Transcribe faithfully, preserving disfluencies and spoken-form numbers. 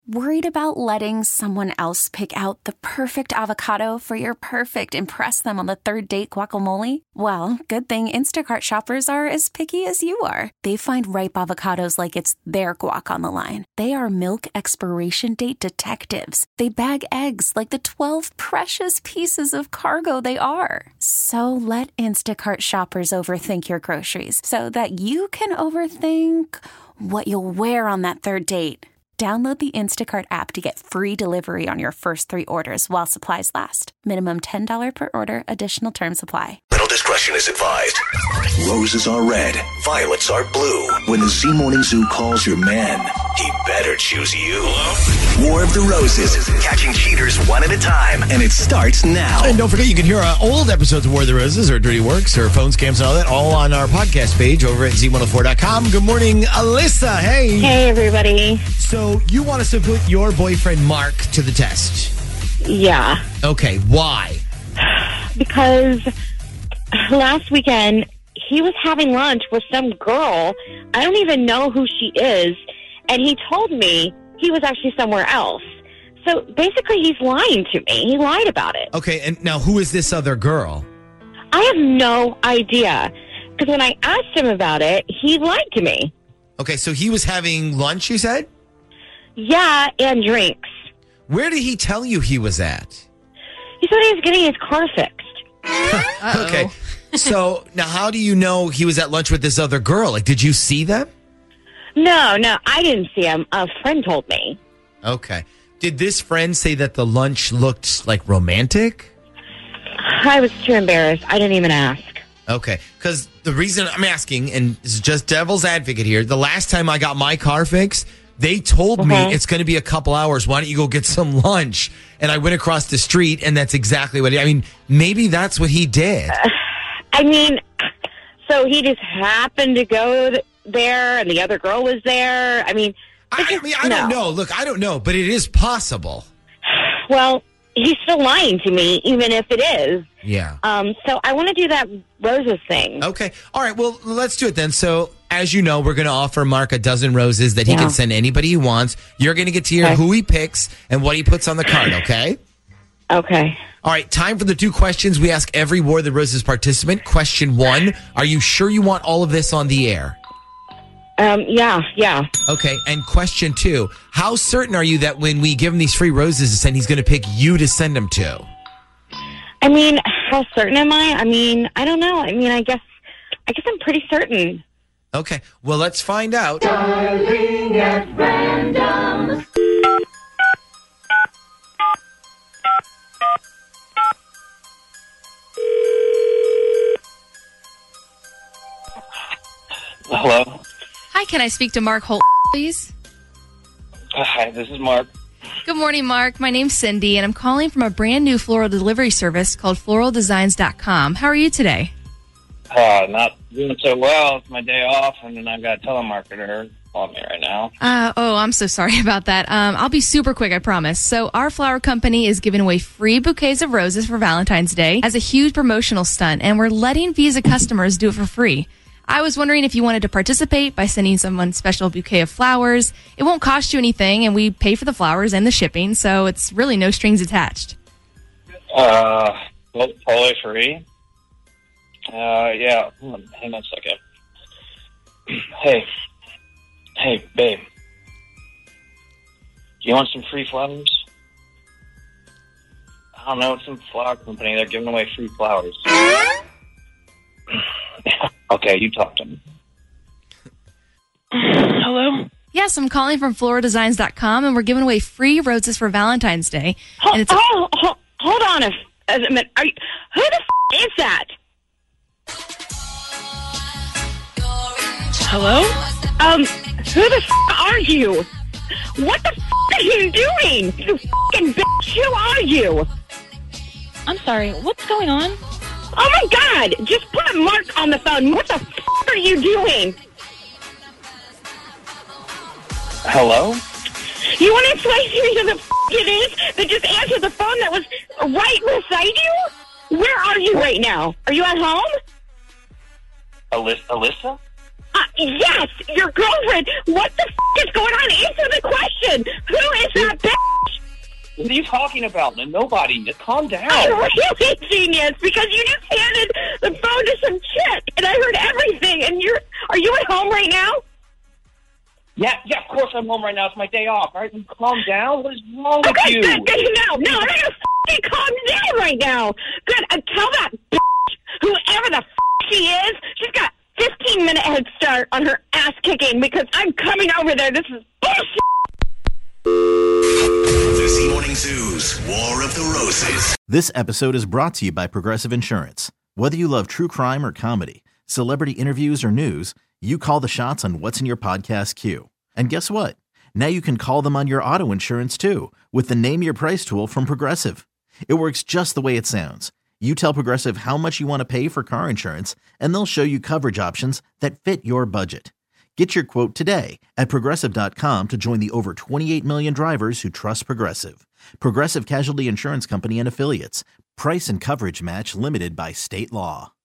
Worried about letting someone else pick out the perfect avocado for your perfect impress them on the third date guacamole? Well, good thing Instacart shoppers are as picky as you are. They find ripe avocados like it's their guac on the line. They are milk expiration date detectives. They bag eggs like the twelve precious pieces of cargo they are. So let Instacart shoppers overthink your groceries so that you can overthink what you'll wear on that third date. Download the Instacart app to get free delivery on your first three orders while supplies last. Minimum ten dollars per order. Additional terms apply. Little discretion is advised. Roses are red. Violets are blue. When the Z Morning Zoo calls your man, he better choose you. Hello? War of the Roses. Catching cheaters one at a time. And it starts now. And don't forget, you can hear uh, old episodes of War of the Roses or Dirty Works or phone scams and all that all on our podcast page over at Z one oh four dot com. Good morning, Alyssa. Hey. Hey, everybody. So you want us to put your boyfriend Mark to the test? Yeah. Okay, why? Because last weekend, he was having lunch with some girl. I don't even know who she is. And he told me he was actually somewhere else. So basically, he's lying to me. He lied about it. Okay, and now who is this other girl? I have no idea. Because when I asked him about it, he lied to me. Okay, so he was having lunch, you said? Yeah, and drinks. Where did he tell you he was at? He said he was getting his car fixed. Okay, so now how do you know he was at lunch with this other girl? Like, did you see them? No, no, I didn't see him. A friend told me. Okay. Did this friend say that the lunch looked like romantic? I was too embarrassed. I didn't even ask. Okay, because the reason I'm asking, and this is just devil's advocate here, the last time I got my car fixed, they told uh-huh. me it's going to be a couple hours. Why don't you go get some lunch? And I went across the street, and that's exactly what he, I mean, maybe that's what he did. Uh, I mean, so he just happened to go th- there, and the other girl was there. I mean, I, just, I mean, I no. don't know. Look, I don't know, but it is possible. Well, he's still lying to me, even if it is. Yeah. Um. So I want to do that roses thing. Okay. All right. Well, let's do it then. So, as you know, we're going to offer Mark a dozen roses that he yeah. can send anybody he wants. You're going to get to hear okay. who he picks and what he puts on the card, okay? Okay. All right. Time for the two questions we ask every War of the Roses participant. Question one, are you sure you want all of this on the air? Um. Yeah. Yeah. Okay. And question two, how certain are you that when we give him these free roses to send, he's going to pick you to send them to? I mean, how certain am I? I mean, I don't know. I mean, I guess, I guess I'm pretty certain. Okay. Well, let's find out. Darling at random. Hello. Hi, can I speak to Mark Holt, please? Uh, hi, this is Mark. Good morning, Mark. My name's Cindy, and I'm calling from a brand new floral delivery service called floral designs dot com. How are you today? Uh, not doing so well. It's my day off, and then I've got a telemarketer on me right now. Uh, oh, I'm so sorry about that. Um, I'll be super quick, I promise. So our flower company is giving away free bouquets of roses for Valentine's Day as a huge promotional stunt, and we're letting Visa customers do it for free. I was wondering if you wanted to participate by sending someone a special bouquet of flowers. It won't cost you anything, and we pay for the flowers and the shipping, so it's really no strings attached. Uh, well, totally free. Uh, yeah. Hold on, hang on a second. Hey. Hey, babe. Do you want some free flowers? I don't know. It's some flower company. They're giving away free flowers. Okay, you talk to me. Hello? Yes, I'm calling from floral designs dot com, and we're giving away free roses for Valentine's Day. Hold, and it's a- oh, hold, hold on a, a minute. Are you, who the f- is that? Hello? Um, who the f- are you? What the f- are you doing? You f***ing bitch, who are you? I'm sorry, what's going on? Oh my God, just put Mark on the phone. What the f*** are you doing? Hello? You want to explain to me who the f*** it is that just answered the phone that was right beside you? Where are you right now? Are you at home? Alyssa? Alyssa? Uh, yes, your girlfriend. What the f- is going on? Answer the question. Who is that bitch? What are you talking about? Nobody. Just calm down. I'm really genius because you just handed the phone to some chick and I heard everything. And you're, are you at home right now? Yeah, yeah, of course I'm home right now. It's my day off, all right? Calm down. What is wrong with Okay, you? good, good. No, no, I'm gonna f***ing calm down right now. Good. Uh, tell that bitch, whoever the f*** she is, she's got fifteen minute head start on her ass kicking because I'm coming over there. This is bullshit. The Z Morning Zoo's War of the Roses. This episode is brought to you by Progressive Insurance. Whether you love true crime or comedy, celebrity interviews or news, you call the shots on what's in your podcast queue. And guess what? Now you can call them on your auto insurance too with the Name Your Price tool from Progressive. It works just the way it sounds. You tell Progressive how much you want to pay for car insurance, and they'll show you coverage options that fit your budget. Get your quote today at Progressive dot com to join the over twenty-eight million drivers who trust Progressive. Progressive Casualty Insurance Company and Affiliates. Price and coverage match limited by state law.